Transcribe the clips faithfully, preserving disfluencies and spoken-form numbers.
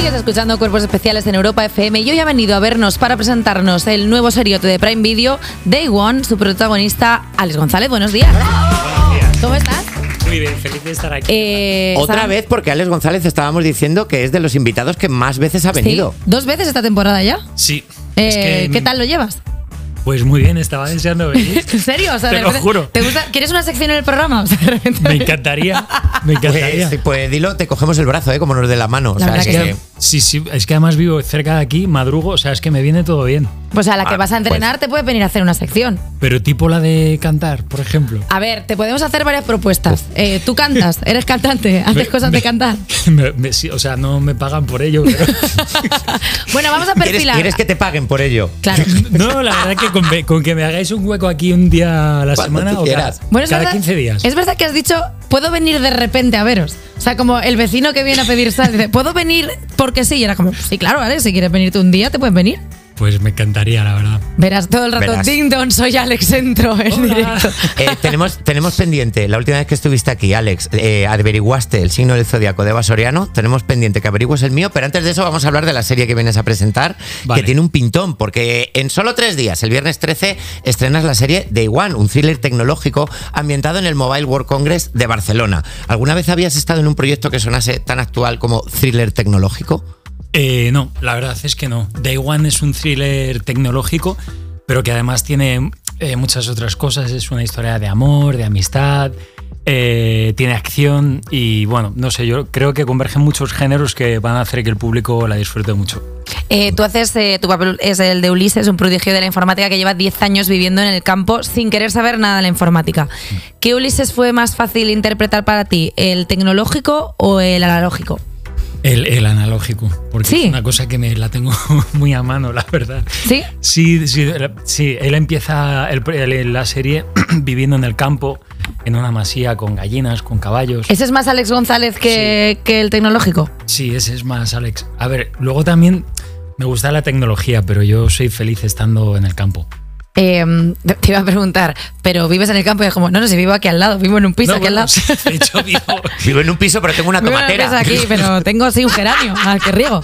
Sigues escuchando Cuerpos Especiales en Europa F M y hoy ha venido a vernos para presentarnos el nuevo seriote de Prime Video, Day One, su protagonista, Alex González. Buenos días. Buenos días. ¿Cómo estás? Muy bien, feliz de estar aquí. Eh, Otra Sam, vez, porque Alex González estábamos diciendo que es de los invitados que más veces ha venido. Sí, dos veces esta temporada ya. Sí. Eh, es que, ¿Qué tal lo llevas? Pues muy bien, estaba deseando venir. ¿En serio? O sea, Te de lo repente- juro. ¿te gusta? ¿Quieres una sección en el programa? O sea, de repente- Me encantaría. Me encantaría. Pues, pues dilo, te cogemos el brazo, ¿eh? Como nos dé la mano. O La sea, verdad es que que, Sí, sí, es que además vivo cerca de aquí, madrugo, o sea, es que me viene todo bien. Pues a la que Ah, vas a entrenar te puedes venir a hacer una sección. Pero tipo la de cantar, por ejemplo. A ver, te podemos hacer varias propuestas. Eh, tú cantas, eres cantante, haces Me- cosas de cantar. Me- me- sí, o sea, no me pagan por ello, pero... Bueno, vamos a ¿quieres, perfilar. quieres que te paguen por ello? Claro. No, la verdad que con, con que me hagáis un hueco aquí un día a la Cuando semana tú o cada, quieras. Bueno, es cada verdad, quince días. Es verdad que has dicho, puedo venir de repente a veros. O sea, como el vecino que viene a pedir sal, dice, ¿puedo venir porque sí? Y era como, sí, claro, vale, si quieres venirte un día, te puedes venir. Pues me encantaría, la verdad. Verás todo el rato, Verás. ding dong, soy Alex, entro en Hola. directo. Eh, tenemos, tenemos pendiente, la última vez que estuviste aquí, Alex, eh, averiguaste el signo del zodiaco de Eva Soriano. Tenemos pendiente que averigües el mío, pero antes de eso vamos a hablar de la serie que vienes a presentar, Vale. que tiene un pintón, porque en solo tres días, el viernes trece, estrenas la serie Day One, un thriller tecnológico ambientado en el Mobile World Congress de Barcelona. ¿Alguna vez habías estado en un proyecto que sonase tan actual como thriller tecnológico? Eh, no, la verdad es que no. Day One es un thriller tecnológico, pero que además tiene eh, muchas otras cosas. Es una historia de amor, de amistad, eh, tiene acción y bueno, no sé, yo creo que convergen muchos géneros que van a hacer que el público la disfrute mucho. Eh, tú haces, eh, tu papel es el de Ulises, un prodigio de la informática que lleva diez años viviendo en el campo sin querer saber nada de la informática. ¿Qué Ulises fue más fácil interpretar para ti, el tecnológico o el analógico? El, el analógico, porque Sí. es una cosa que me la tengo muy a mano, la verdad. ¿Sí? Sí, sí, sí, él empieza el- el- la serie viviendo en el campo, en una masía con gallinas, con caballos. ¿Ese es más Alex González que, que el tecnológico? Sí, ese es más Alex. A ver, luego también me gusta la tecnología, pero yo soy feliz estando en el campo. Eh, te iba a preguntar, pero vives en el campo y es como, no, no, si vivo aquí al lado, vivo en un piso No, aquí al bueno, lado. de hecho, vivo, Vivo en un piso, pero tengo una Vivo en un tomatera. piso aquí, pero tengo así un geranio al que riego.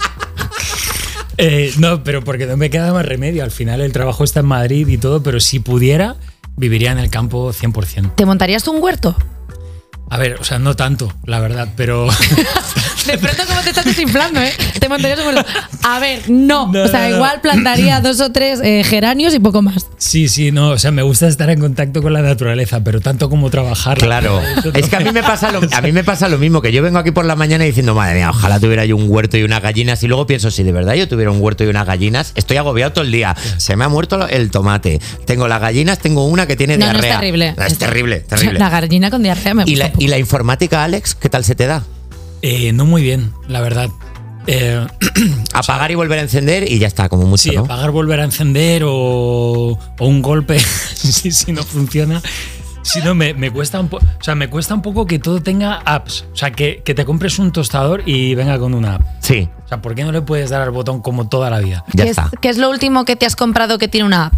eh, no, pero porque no me queda más remedio. Al final el trabajo está en Madrid y todo, pero si pudiera, viviría en el campo cien por ciento. ¿Te montarías tú un huerto? A ver, o sea, no tanto, la verdad, pero... De pronto como te estás desinflando, ¿eh? Te montarías un huerto. A ver, no. No, o sea, no, no. igual plantaría dos o tres eh, geranios y poco más. Sí, sí, no, o sea, me gusta estar en contacto con la naturaleza, pero tanto como trabajar. Claro, es que a mí me pasa lo, a mí me pasa lo mismo, que yo vengo aquí por la mañana diciendo, madre mía, ojalá tuviera yo un huerto y unas gallinas, y luego pienso, si de verdad yo tuviera un huerto y unas gallinas, estoy agobiado todo el día, se me ha muerto el tomate, tengo las gallinas, tengo una que tiene No, no es diarrea. terrible. Es terrible, terrible. La gallina con diarrea me gusta ¿Y la, un poco. y la informática, Alex, qué tal se te da? Eh, no muy bien, la verdad. Eh, Apagar y volver a encender y ya está, como mucho, sí, ¿no? apagar, volver a encender o, o un golpe si, si no funciona. Si no, me, me cuesta un poco. O sea, me cuesta un poco que todo tenga apps. O sea, que, que te compres un tostador y venga con una app. Sí, O sea, ¿por qué no le puedes dar al botón como toda la vida? ya ¿Qué es, está. qué es lo último que te has comprado que tiene una app?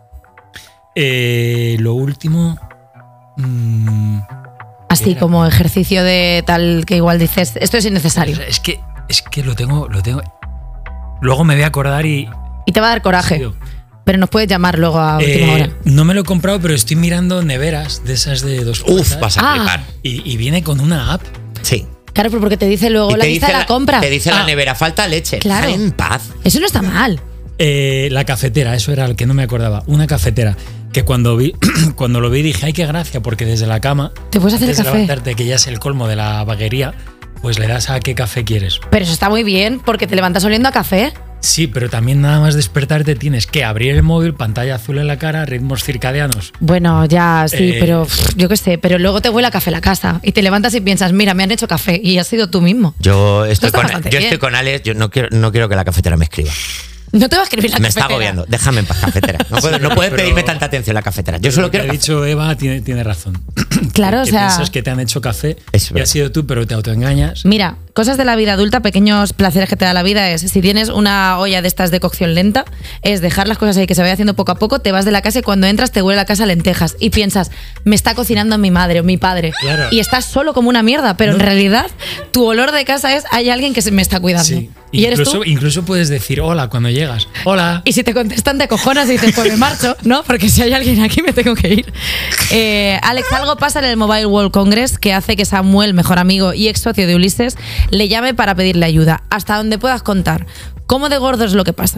Eh, lo último. mm, Así Era- como ejercicio de tal que igual dices, esto es innecesario. es que, es que lo tengo, lo tengo. Luego me voy a acordar y. Y te va a dar coraje. Tío. Pero nos puedes llamar luego a última Eh, hora. no me lo he comprado, pero estoy mirando neveras de esas de dos Uf, puertas. vas a Ah. flipar. Y, y viene con una app. Sí. Claro, pero porque te dice luego Y la te lista dice de la, compra. Te dice la Ah. nevera, falta leche. Claro. Déjame en paz. Eso no está mal. Eh, la cafetera, eso era el que no me acordaba. Una cafetera. Que cuando vi, cuando lo vi dije, ay, qué gracia, porque desde la cama, Te puedes hacer el antes de café. levantarte, que ya es el colmo de la vaguería, pues le das a qué café quieres. Pero eso está muy bien porque te levantas oliendo a café. Sí, pero también nada más despertarte tienes que abrir el móvil, pantalla azul en la cara, ritmos circadianos. Bueno, ya sí, Eh. pero pff, yo qué sé. Pero luego te huele a café la casa y te levantas y piensas, mira, me han hecho café y has sido tú mismo. Yo estoy está con, bastante yo bien. estoy con Alex, yo no quiero, no quiero que la cafetera me escriba. No te va a escribir la Me está cafetera. agobiando. Déjame en paz, cafetera. No, puedo- no puedes pero- pedirme tanta atención la cafetera. Yo solo Lo que quiero ha dicho Eva tiene, tiene razón. Claro, o que sea, piensas que te han hecho café Es y verdad. has sido tú, pero te autoengañas. mira, cosas de la vida adulta, pequeños placeres que te da la vida es, si tienes una olla de estas de cocción lenta, es dejar las cosas ahí que se vaya haciendo poco a poco, te vas de la casa y cuando entras te huele la casa a lentejas y piensas, me está cocinando mi madre o mi padre. Claro. Y estás solo como una mierda, pero no. en realidad tu olor de casa es, hay alguien que se me está cuidando. Sí. ¿Y eres incluso, tú? incluso puedes decir hola cuando llegas. Hola. Y si te contestan te cojonas y dices, pues me marcho, ¿no? Porque si hay alguien aquí me tengo que ir. Eh, Alex, algo pasa en el Mobile World Congress que hace que Samuel, mejor amigo y ex socio de Ulises, le llame para pedirle ayuda. Hasta donde puedas contar. ¿Cómo de gordo es lo que pasa?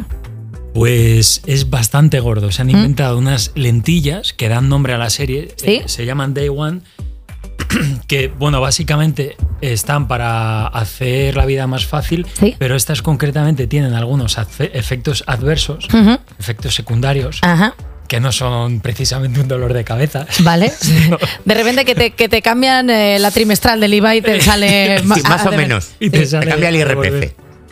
Pues es bastante gordo. Se han inventado ¿Mm? unas lentillas que dan nombre a la serie. ¿Sí? Eh, se llaman Day One. Que, bueno, básicamente están para hacer la vida más fácil, ¿Sí? pero estas concretamente tienen algunos efectos adversos, uh-huh. efectos secundarios, Ajá. que no son precisamente un dolor de cabeza. Vale. De repente que te, que te cambian eh, la trimestral del I V A y te sale... Sí, más o menos. Y te, te sale cambia el I R P F.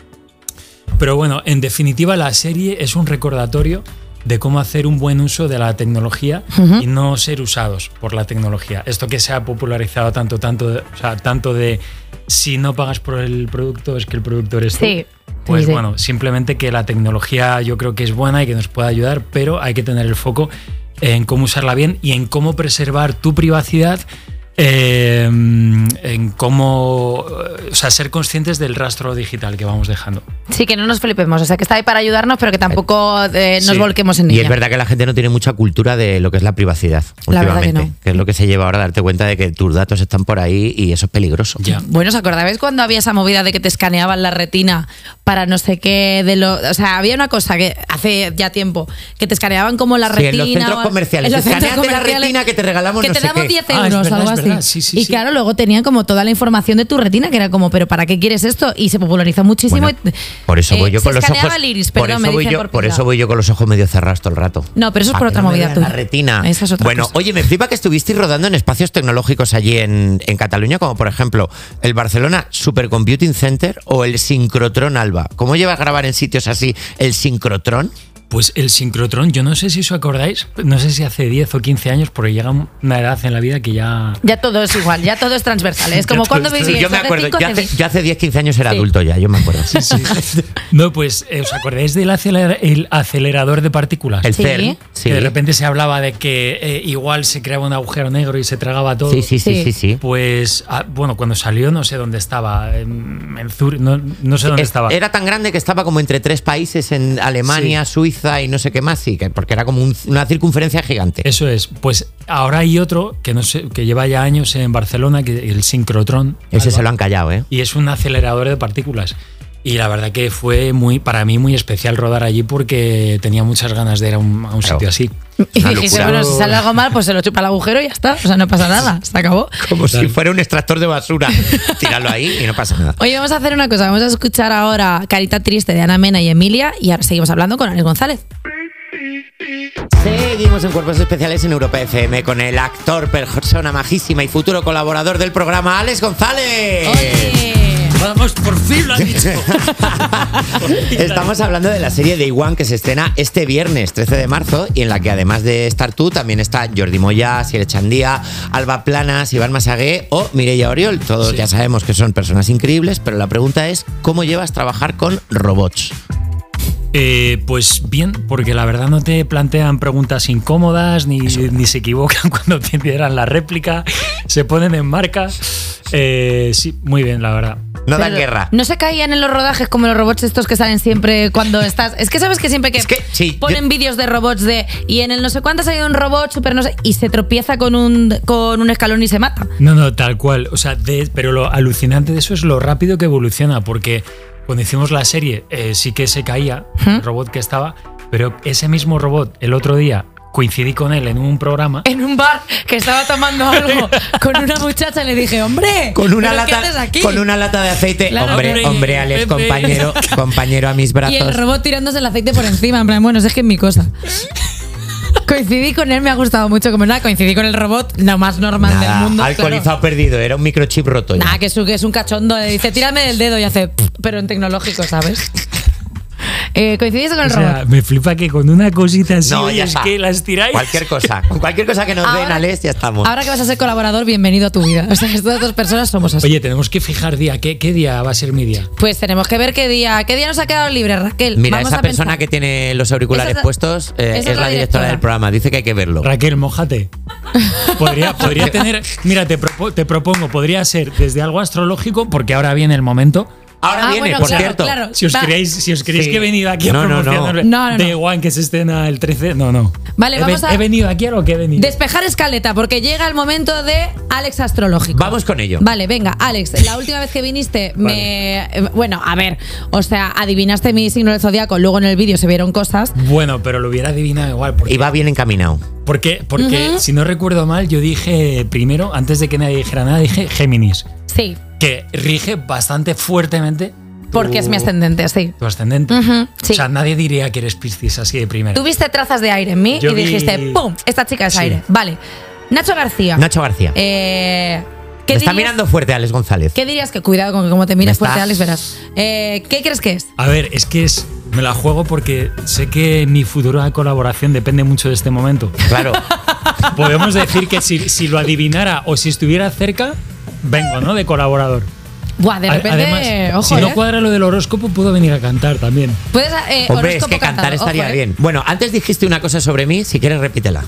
Pero bueno, en definitiva la serie es un recordatorio de cómo hacer un buen uso de la tecnología uh-huh. y no ser usados por la tecnología. Esto que se ha popularizado tanto, tanto, de, o sea, tanto de si no pagas por el producto es que el producto eres tú. Sí. Pues sí, sí. bueno, simplemente que la tecnología yo creo que es buena y que nos puede ayudar, pero hay que tener el foco en cómo usarla bien y en cómo preservar tu privacidad. Eh, en cómo, o sea, ser conscientes del rastro digital que vamos dejando. Sí, que no nos flipemos, o sea, que está ahí para ayudarnos, pero que tampoco eh, nos sí. volquemos en y ella. Y es verdad que la gente no tiene mucha cultura de lo que es la privacidad la últimamente, verdad que, no. que es lo que se lleva ahora a darte cuenta de que tus datos están por ahí y eso es peligroso. Ya. Bueno, ¿os acordáis cuando había esa movida de que te escaneaban la retina para no sé qué de lo, o sea, había una cosa que hace ya tiempo que te escaneaban como la sí, retina en los centros comerciales, en los centros escaneate la comerciales, retina que te regalamos que no te sé damos qué. diez Ah, euros, es verdad, algo es así. verdad. Sí, sí, y sí. claro, luego tenían como toda la información de tu retina, que era como, pero ¿para qué quieres esto? Y se popularizó muchísimo. Bueno, y, por eso voy eh, yo con se los escaneaba ojos. el iris, por perdón, eso me voy dicen yo, por por privado. eso voy yo con los ojos medio cerrados todo el rato. No, pero eso es Pa' por que otra no me movida vean tuya. la retina. Esa es otra bueno, cosa. oye, me flipa que estuvisteis rodando en espacios tecnológicos allí en, en Cataluña, como por ejemplo el Barcelona Supercomputing Center o el Synchrotron Alba. ¿Cómo llevas a grabar en sitios así el Synchrotron? Pues el sincrotrón, yo no sé si os acordáis, no sé si hace diez o quince años, porque llega una edad en la vida que ya... Ya todo es igual, ya todo es transversal. Es como Ya cuando todo es- vivías. Yo me hace acuerdo, cinco, yo hace hace, yo hace diez, quince años era Sí. adulto ya, yo me acuerdo. Sí, sí. No, pues, eh, ¿os acordáis del aceler- el acelerador de partículas? El Sí. CERN, sí. Que de repente se hablaba de que eh, igual se creaba un agujero negro y se tragaba todo. Sí, sí, sí, Sí. sí, sí. Pues, ah, bueno, cuando salió no sé dónde estaba, en, en Zurich, no, no sé dónde Es- estaba. Era tan grande que estaba como entre tres países, en Alemania, Sí. Suiza y no sé qué más, sí, que, porque era como un- una circunferencia gigante. Eso es. Pues ahora hay otro que no sé, que lleva ya años en Barcelona, que el sincrotrón. Ese Alba, se lo han callado, ¿eh? Y es un acelerador de partículas. Y la verdad que fue muy, para mí muy especial rodar allí porque tenía muchas ganas de ir a un, a un Claro. sitio así. Y Una dijiste, locura. bueno, si sale algo mal, pues se lo chupa el agujero y ya está. O sea, no pasa nada, se acabó. Como Total. si fuera un extractor de basura. Tíralo ahí y no pasa nada. Oye, vamos a hacer una cosa. Vamos a escuchar ahora Carita Triste de Ana Mena y Emilia y ahora seguimos hablando con Alex González. Seguimos en Cuerpos Especiales en Europa F M con el actor, persona majísima y futuro colaborador del programa, Alex González. Oye. Vamos, por fin lo has dicho. Estamos hablando de la serie Day One que se estrena este viernes trece de marzo y en la que además de estar tú también está Jordi Moya, Siere Chandía, Alba Planas, Iván Masagué o Mireia Oriol. Todos Sí. ya sabemos que son personas increíbles, pero la pregunta es ¿cómo llevas trabajar con robots? Eh, pues bien, porque la verdad no te plantean preguntas incómodas, ni, ni se equivocan cuando te dieran la réplica, se ponen en marca. Eh, sí, muy bien, la verdad. No dan Pero guerra. No se caían en los rodajes como los robots estos que salen siempre cuando estás. Es que sabes que siempre que, Es que, sí, ponen yo- vídeos de robots de. Y en el no sé cuánto ha salido un robot super no sé. Y se tropieza con un, con un escalón y se mata. No, no, tal cual. O sea, de- pero lo alucinante de eso es lo rápido que evoluciona, porque cuando hicimos la serie eh, sí que se caía el robot que estaba, pero ese mismo robot el otro día coincidí con él en un programa. En un bar que estaba tomando algo con una muchacha y le dije, hombre, Con una, ¿pero qué lata, haces aquí? con una lata de aceite. Claro, hombre, hombre, hombre, Alex, Pepe. compañero, compañero a mis brazos. Y el robot tirándose el aceite por encima. En plan, bueno, es que es mi cosa. Coincidí con él, me ha gustado mucho. Como nada, coincidí con el robot, lo más normal Nada, del mundo. alcoholizado claro. perdido, era un microchip roto. ya. Nada, que es, un- que es un cachondo. Le dice, tírame del dedo y hace, "Pff", pero en tecnológico, ¿sabes? Eh, ¿Coincidís con el O sea, robot? me flipa que con una cosita así, No, oye, ya es está. que las tiráis. Cualquier cosa. Con cualquier cosa que nos den, Ahora- Alex, ya estamos. Ahora que vas a ser colaborador, bienvenido a tu vida. O sea, estas dos personas somos así. Oye, tenemos que fijar día. ¿Qué, ¿Qué día va a ser mi día? Pues tenemos que ver qué día, qué día nos ha quedado libre, Raquel. Mira, Vamos esa a persona pensar. que tiene los auriculares Esa es la- puestos eh, esa es, es la la directora directora. del programa. Dice que hay que verlo. Raquel, mójate. Podría, podría tener. Mira, te, propo- te propongo, podría ser desde algo astrológico, porque ahora viene el momento. Ahora Ah, viene, bueno, por claro, cierto. claro. Si os Va. creéis, si os creéis Sí. que he venido aquí a No, no, no. promocionar No, no, Day no. One que se estrena el trece, no, no. Vale, he, vamos ve- a- ¿He venido aquí a lo que he venido? Despejar escaleta, porque llega el momento de Alex Astrológico. Vamos con ello. Vale, venga, Alex, la última vez que viniste, me. eh, Bueno, a ver, o sea, adivinaste mi signo del zodiaco, luego en el vídeo se vieron cosas. Bueno, pero lo hubiera adivinado igual. Porque, Y va bien encaminado. porque, porque si no recuerdo mal, yo dije primero, antes de que nadie dijera nada, dije Géminis, Sí, que rige bastante fuertemente. tu- porque es mi ascendente, sí. Tu ascendente. Ujú, sí. O sea, nadie diría que eres Piscis así de primera. Tuviste trazas de aire en mí Yo y vi- dijiste, ¡pum! Esta chica es Sí. aire. Vale. Nacho García. Nacho García. Eh, ¿qué, Me está dirías, mirando fuerte Alex González. ¿Qué dirías que cuidado con que como te Me mires está- fuerte, Alex, verás? Eh, ¿Qué crees que es? A ver, es que es. Me la juego porque sé que mi futura colaboración depende mucho de este momento. Claro. Podemos decir que si, si lo adivinara o si estuviera cerca, vengo, ¿no? De colaborador. Buah, de A- repente, Además, ojo, si ¿eh? no cuadra lo del horóscopo, puedo venir a cantar también. Puedes, eh, Hombre, es horóscopo que cantar cantado, estaría ojo, ¿eh? bien. Bueno, antes dijiste una cosa sobre mí, si quieres repítela.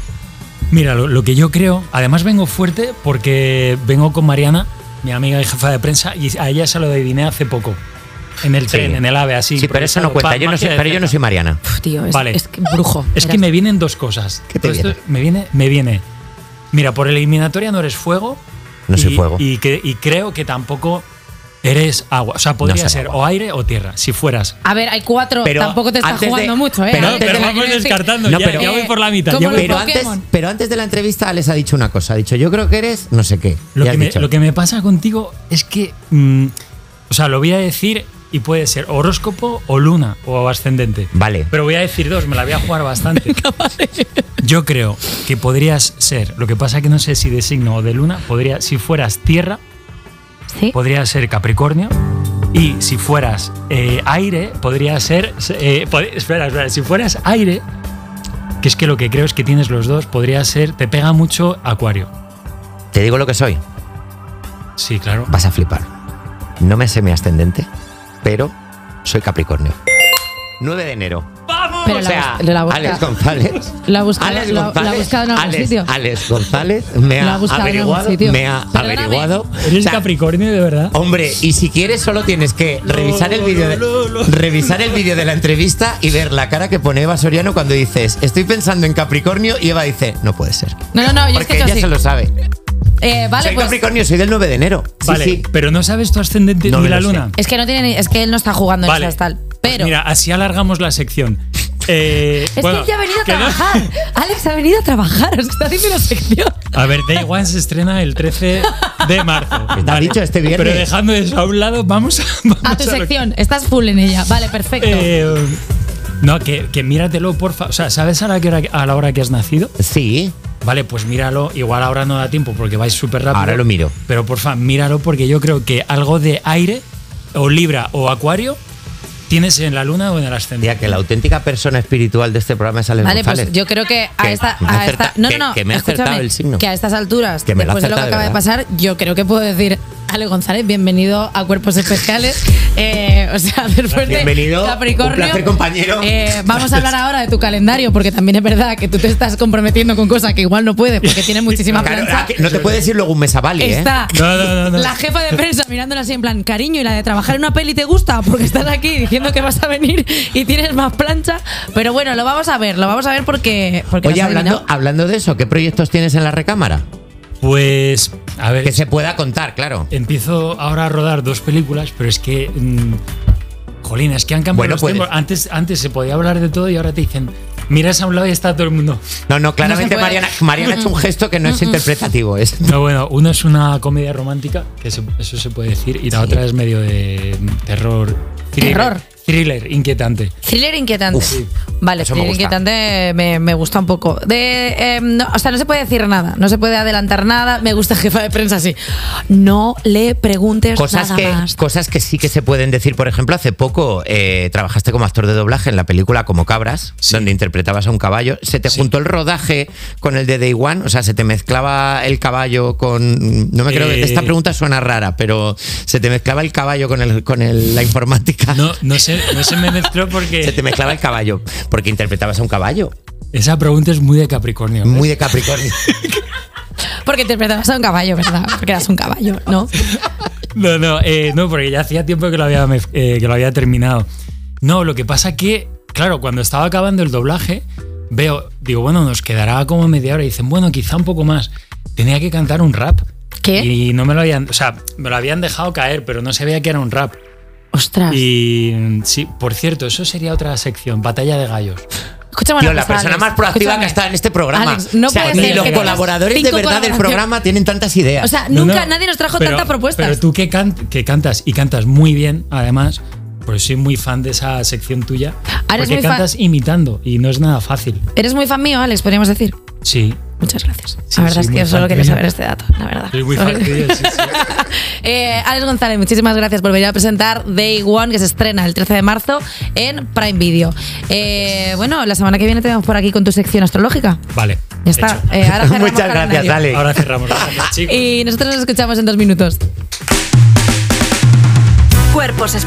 Mira, lo, lo que yo creo, además vengo fuerte porque vengo con Mariana, mi amiga y jefa de prensa, y a ella se lo adiviné hace poco. En el tren, Sí. en el AVE, así. Sí, pero eso no improvisado, cuenta. pa- Yo no soy, magia de pero yo no cerca. soy Mariana. Uf, tío, es, Vale. es que brujo. Es que verás. me vienen dos cosas. ¿Qué te Todo esto viene? me viene? Me viene. Mira, por eliminatoria no eres fuego. No soy y- fuego. Y, que- y creo que tampoco eres agua. O sea, podría soy ser agua. o aire o tierra, si fueras. A ver, hay cuatro, Pero tampoco te está antes de- jugando mucho, ¿eh? pero Alex, antes de- o sea, vamos quiero decir- descartando. No, ya, pero- ya voy por la mitad. ¿cómo ya lo voy- Pero Pokémon. antes, pero antes de la entrevista les ha dicho una cosa. Ha dicho, yo creo que eres no sé qué. Lo Ya que, has me, dicho. lo que me pasa contigo es que. mm, o sea, lo voy a decir y puede ser horóscopo o luna o ascendente. Vale. Pero voy a decir dos, me la voy a jugar bastante. Yo creo que podrías ser, lo que pasa que no sé si de signo o de luna, podría, si fueras tierra, Sí. podría ser Capricornio. Y si fueras eh, aire, podría ser. eh, pod- espera, espera, si fueras aire, que es que lo que creo es que tienes los dos, podría ser. Te pega mucho Acuario. Te digo lo que soy. Sí, claro. Vas a flipar. No me sé mi ascendente, pero soy Capricornio. nueve de enero. ¡Vamos! Pero O la sea, bus- la busca- Alex González. La ha buscado- Alex la- la ha González, buscado en algún Alex, sitio. Alex González me La ha ha buscado en algún averiguado. sitio. Me ha Perdóname. averiguado. ¿Eres O sea, Capricornio de verdad? Hombre, y si quieres solo tienes que revisar el vídeo de, no, no. revisar el vídeo de la entrevista y ver la cara que pone Eva Soriano cuando dices estoy pensando en Capricornio y Eva dice no puede ser. No, no, no, yo es que Porque yo ella sí. se lo sabe. Eh, vale, soy pues. Capricornio, soy del nueve de enero. Sí, Vale, sí. pero no sabes tu ascendente No ni me la lo sé. luna. Es que no tiene ni- es que él no está jugando Vale. en esas tal. Pues Pero. mira, así alargamos la sección. Eh, es bueno, que él ya ha venido a que no- trabajar. Alex ha venido a trabajar. Os está haciendo una sección. A ver, Day One se estrena el trece de marzo. Está dicho este viernes. Pero dejando eso a un lado, vamos a. Vamos A tu lo- sección. Estás full en ella. Vale, perfecto. Eh, no, que, que míratelo, porfa. O sea, ¿sabes a la, que hora- a la hora que has nacido? Sí. Vale, pues míralo. Igual ahora no da tiempo porque vais súper rápido. Ahora lo miro. Pero porfa, míralo porque yo creo que algo de aire, o Libra o Acuario, tienes en la luna o en el ascendente. Tía, que la auténtica persona espiritual de este programa es Alex Vale, González. pues yo creo que a Que esta. me ha A esta acerta- no, que- no, no. que me ha escúchame, acertado el signo. Que a estas alturas, Que me lo ha después de lo que acertado, acaba de de verdad. pasar, yo creo que puedo decir, Ale González, bienvenido a Cuerpos Especiales. Eh, o sea, después de Bienvenido, Capricornio. un placer, compañero. eh, vamos a hablar ahora de tu calendario, porque también es verdad que tú te estás comprometiendo con cosas que igual no puedes, porque tienes muchísima Claro, plancha. ah, que no te puedes ir luego un mes a Bali, ¿eh? Está No, no, no, no. la jefa de prensa mirándola así en plan, cariño, ¿y la de trabajar en una peli te gusta? Porque estás aquí diciendo que vas a venir y tienes más plancha. Pero bueno, lo vamos a ver, lo vamos a ver porque. porque Oye, lo has hablando, adivinado. hablando de eso, ¿qué proyectos tienes en la recámara? Pues, a ver, Que se pueda contar, claro. empiezo ahora a rodar dos películas, pero es que. mm, jolín, es que han cambiado Bueno, los pues- tiempos. Antes, antes se podía hablar de todo y ahora te dicen, miras a un lado y está todo el mundo. No, no, claramente puede. Mariana, Mariana ha hecho un gesto que no es interpretativo. Es, No, bueno, uno es una comedia romántica, que se- eso se puede decir, y la otra es medio de terror. Thriller, Terror. Thriller, inquietante. Thriller inquietante. Uf. Vale, Eso me thriller gusta. inquietante me, me gusta un poco. De, eh, no, o sea, no se puede decir nada, no se puede adelantar nada. Me gusta jefa de prensa así. No le preguntes Cosas nada que, más. cosas que sí que se pueden decir. Por ejemplo, hace poco eh, trabajaste como actor de doblaje en la película Como Cabras, Sí. donde interpretabas a un caballo. ¿Se te Sí. juntó el rodaje con el de Day One? O sea, ¿se te mezclaba el caballo con...? No me creo que Eh, esta pregunta suena rara, pero ¿se te mezclaba el caballo con, el, con el- la informática? No, no, se, no se me mezcló porque Se te mezclaba el caballo, porque interpretabas a un caballo. esa pregunta es muy de Capricornio. ¿ves? Muy de Capricornio. Porque interpretabas a un caballo, ¿verdad? Porque eras un caballo, ¿no? No, no, eh, no, porque ya hacía tiempo que lo, había, mez- eh, que lo había terminado. No, lo que pasa que, claro, cuando estaba acabando el doblaje, veo, digo, bueno, nos quedará como media hora. Y dicen, bueno, quizá un poco más. Tenía que cantar un rap. ¿Qué? Y no me lo habían, o sea, me lo habían dejado caer, pero no sabía que era un rap. Ostras. Y sí, por cierto, eso sería otra sección, Batalla de Gallos. Escúchame Tío, una la cosa, persona Alex. más proactiva Escúchame. que está en este programa. Alex, no o sea, puede ni ser los que tengas colaboradores de cinco verdad del colaboraciones. programa tienen tantas ideas. O sea, No, nunca no, nadie nos trajo pero- tantas propuestas. Pero tú que, can- que cantas y cantas muy bien, además, pues soy muy fan de esa sección tuya. Ah, eres Porque muy fan- cantas imitando y no es nada fácil. Eres muy fan mío, Alex, podríamos decir. Sí. Muchas gracias. Sí, la verdad soy es que muy yo solo fan quería tuyo. saber este dato, la verdad. Soy muy fan tuyo, sí, sí. Eh, Alex González, muchísimas gracias por venir a presentar Day One, que se estrena el trece de marzo en Prime Video. Eh, bueno, la semana que viene te vemos por aquí con tu sección astrológica. Vale. Ya está. hecho. Eh, ahora cerramos Muchas gracias, calendario. dale. Ahora cerramos. Gracias, chicos. Y nosotros nos escuchamos en dos minutos. Cuerpos